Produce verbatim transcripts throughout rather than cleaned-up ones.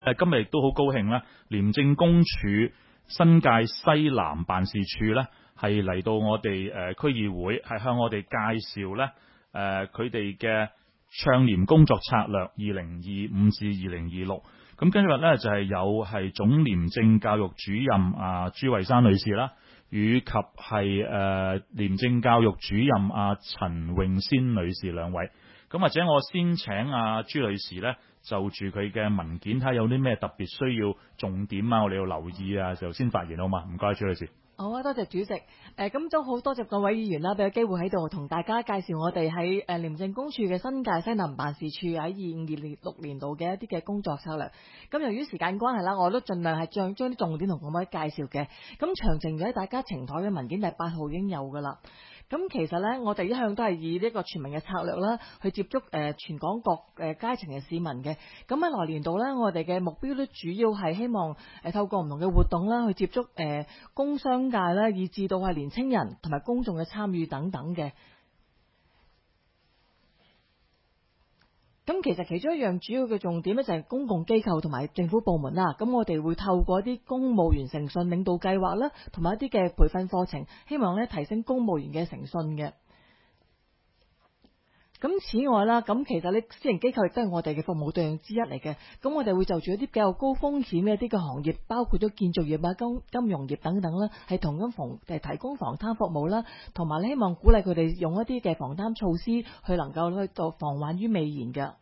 誒今日亦都好高興咧，廉政公署新界西南辦事處咧係嚟到我哋誒區議會，係向我哋介紹咧誒佢哋嘅倡廉工作策略二零二五至二零二六。咁今日咧就係有係總廉政教育主任啊朱慧珊女士啦，以及係誒廉政教育主任啊陳詠仙女士兩位。咁或者我先請阿朱女士咧，就住佢嘅文件睇下有啲咩特別需要重點啊，我哋要留意啊，就先發言好嘛？唔該，朱女士。 好啊，多謝主席。誒、呃，咁都好多謝各位議員啦，俾個機會喺度同大家介紹我哋喺誒廉政公署嘅新界西南辦事處喺二五二六年度嘅一啲嘅工作策略。咁由於時間關係啦，我都盡量係將將啲重點同各位介紹嘅。咁詳情喺大家呈台嘅文件第八號已經有噶啦。咁其實咧，我哋一向都係以呢個全民嘅策略啦，去接觸誒全港各誒階層嘅市民嘅。咁喺來年度咧，我哋嘅目標都主要係希望誒透過唔同嘅活動啦，去接觸誒工商界啦，以至到係年青人同埋公眾嘅參與等等嘅。咁其實其中一樣主要嘅重點咧，就係公共機構同埋政府部門啦。咁我哋會透過一啲公務員誠信領導計劃啦，同埋一啲嘅培訓課程，希望咧提升公務員嘅誠信嘅。咁此外啦，咁其實呢私營機構亦都係我哋嘅服務對象之一嚟嘅。咁我哋會就住一啲比較高風險嘅一啲嘅行業，包括咗建造業啊、金金融業等等啦，係同咁防誒提供防貪服務啦，同埋希望鼓勵佢哋用一啲嘅防貪措施，去能夠去到防患於未然嘅。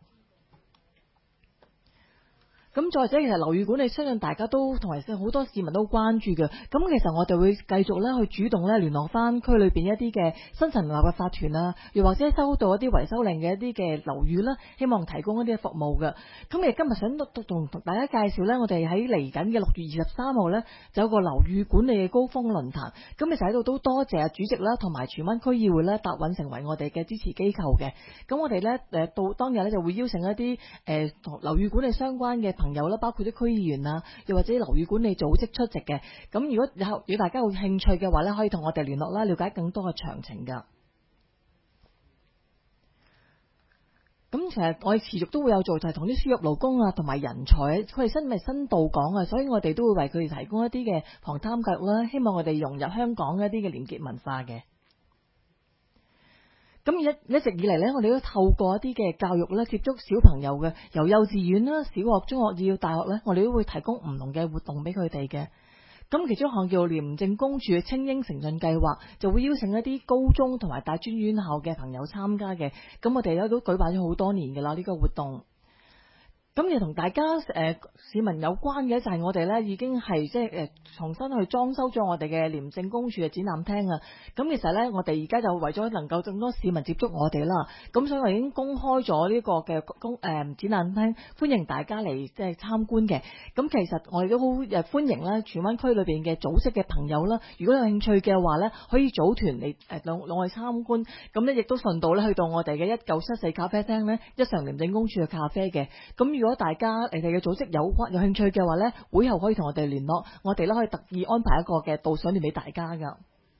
咁再者，其實樓宇管理相信大家都同埋好多市民都關注嘅。咁其實我哋會繼續咧去主動咧聯絡翻區裏邊一啲嘅新成立嘅法團啊，又或者收到一啲維修令嘅一啲嘅樓宇啦，希望提供一啲服務嘅。咁亦今日想同同大家介紹咧，我哋喺嚟緊嘅六月二十三號咧，就有個樓宇管理嘅高峰論壇。咁其實喺度都多謝主席啦，同埋荃灣區議會咧答允成為我哋嘅支持機構嘅。咁我哋咧誒到當日咧就會邀請一啲誒同樓宇管理相關嘅朋友啦，包括啲區議員啊，又或者樓宇管理組織出席嘅。咁如果有如果大家有興趣嘅話咧，可以同我哋聯絡啦，了解更多嘅詳情噶。咁其實我哋持續都會有做，就係同啲輸入勞工啊，同埋人才，佢哋新咪新到港啊，所以我哋都會為佢哋提供一啲嘅防貪教育啦，希望我哋融入香港一啲嘅廉潔文化嘅。咁一一直以嚟咧，我哋都透過一啲嘅教育咧，接觸小朋友嘅，由幼稚園啦、小學、中學至到大學咧，我哋都會提供唔同嘅活動俾佢哋嘅。咁其中一項叫廉政公署嘅青英誠信計劃，就會邀請一啲高中同埋大專院校嘅朋友參加嘅。咁我哋咧都舉辦咗好多年㗎啦，呢個活動。咁亦同大家誒、呃、市民有關嘅就係我哋咧已經係即係誒重新去裝修咗我哋嘅廉政公署嘅展覽廳啊！咁其實咧我哋而家就為咗能夠更多市民接觸我哋啦，咁所以我已經公開咗呢個嘅公誒展覽廳，歡迎大家嚟即係參觀嘅。咁其實我哋都好誒歡迎啦，荃灣區裏邊嘅組織嘅朋友啦，如果有興趣嘅話咧，可以組團嚟誒兩兩去參觀。咁咧亦都順道咧去到我哋嘅一九七四咖啡廳咧，一常廉政公署嘅咖啡嘅。咁如果大家你哋嘅組織有關有興趣嘅話咧，會後可以同我哋聯絡，我哋咧可以特意安排一個嘅導賞團俾大家噶。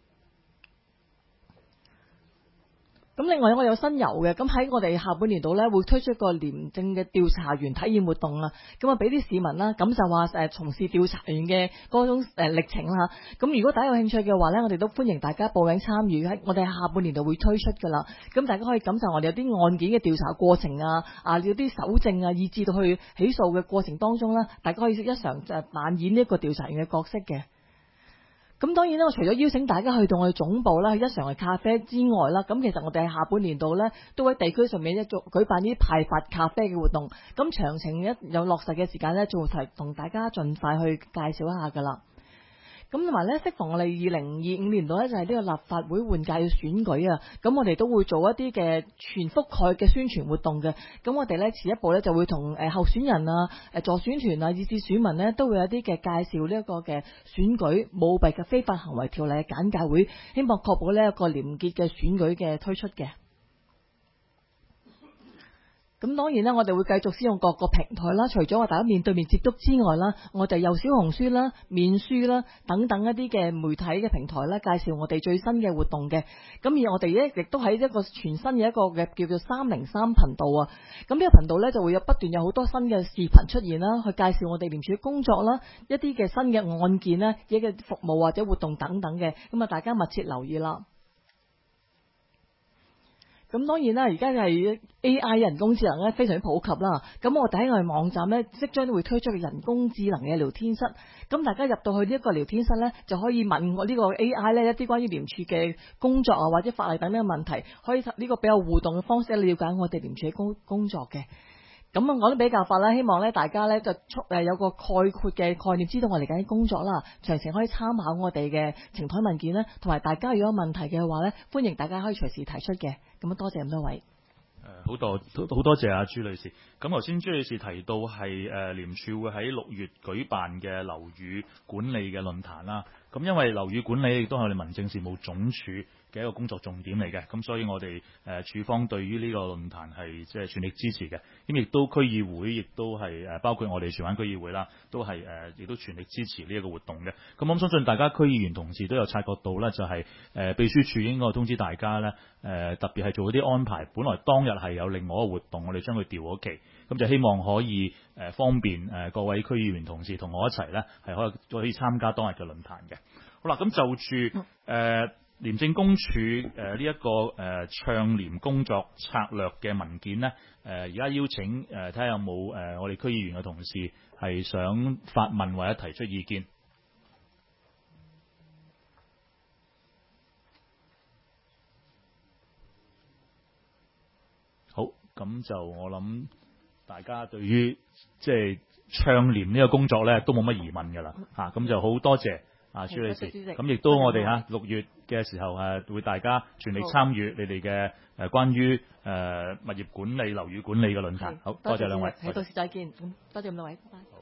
咁另外我有新遊嘅，咁喺我哋下半年度咧會推出一個廉政嘅調查員體驗活動啦，咁啊俾啲市民啦感受下誒從事調查員嘅嗰種誒歷程啦。咁如果大家有興趣嘅話咧，我哋都歡迎大家報名參與，喺我哋下半年度會推出噶啦。咁大家可以感受我哋有啲案件嘅調查過程啊，啊有啲搜證啊，以至到去起訴嘅過程當中啦，大家可以一常誒扮演呢一個調查員嘅角色嘅。咁當然啦，我除咗邀請大家去到我哋總部啦，去一常嘅咖啡之外啦，咁其實我哋喺下半年度咧，都喺地區上面一做舉辦呢啲派發咖啡嘅活動。咁詳情一有落實嘅時間咧，就會提同大家盡快去介紹一下噶啦。咁同埋咧，適逢我哋二零二五年度咧就係呢個立法會換屆嘅選舉啊，咁我哋都會做一啲嘅全覆蓋嘅宣傳活動嘅。咁我哋咧遲一步咧就會同誒候選人啊、誒助選團啊，以至選民呢，都會有啲嘅介紹呢一個嘅選舉舞弊嘅非法行為條例嘅簡介會，希望確保呢一個廉潔嘅選舉嘅推出嘅。 咁當然啦，我哋會繼續使用各個平台啦，除咗話大家面對面接觸之外啦，我哋有小紅書啦、面書啦等等一啲嘅媒體嘅平台啦，介紹我哋最新嘅活動嘅。咁而我哋咧亦都喺一個全新嘅一個嘅叫做三零三頻道啊。咁呢個頻道咧就會有不斷有好多新嘅視頻出現啦，去介紹我哋廉署嘅工作啦，一啲嘅新嘅案件啦、一嘅服務或者活動等等嘅。咁啊，大家密切留意啦。咁當然啦，而家係 A I 人工智能咧非常之普及啦。咁我哋喺我哋網站咧，即將都會推出嘅人工智能嘅聊天室。咁大家入到去呢一個聊天室咧，就可以問我呢個 A I 咧一啲關於廉署嘅工作啊，或者法例等等嘅問題，可以呢個比較互動嘅方式了解我哋廉署嘅工工作嘅。咁啊，我都比較快啦，希望咧大家咧就速誒有個概括嘅概念，知道我哋緊啲工作啦。詳情可以參考我哋嘅呈台文件啦，同埋大家如果有問題嘅話咧，歡迎大家可以隨時提出嘅。咁啊，多謝咁多位。 誒好多好多謝阿朱女士。咁頭先朱女士提到係誒廉署會喺六月舉辦嘅樓宇管理嘅論壇啦。咁因為樓宇管理亦都係我哋民政事務總署嘅一個工作重點嚟嘅，咁所以我哋誒署方對於呢個論壇係即係全力支持嘅。咁亦都區議會亦都係誒包括我哋荃灣區議會啦，都係誒亦都全力支持呢一個活動嘅。咁我相信大家區議員同事都有察覺到咧，就係誒秘書處應該通知大家咧，誒特別係做一啲安排。本來當日係有另外一個活動，我哋將佢調咗期，咁就希望可以誒方便誒各位區議員同事同我一齊咧係可以可以參加當日嘅論壇嘅。好啦，咁就住誒、呃、廉政公署誒呢一個誒、呃、倡廉工作策略嘅文件呢，誒而家邀請誒睇下有冇誒、呃、我哋區議員嘅同事係想發問或者提出意見。好，咁就我諗大家對於即係倡廉呢個工作咧都冇乜疑問㗎啦嚇，咁就好多謝。啊，朱女士，咁亦都我哋嚇六月嘅時候誒，會大家全力參與你哋嘅誒關於誒、呃、物業管理、樓宇管理嘅論壇。好，多謝兩位， 到時再見。咁多謝咁多位，拜拜。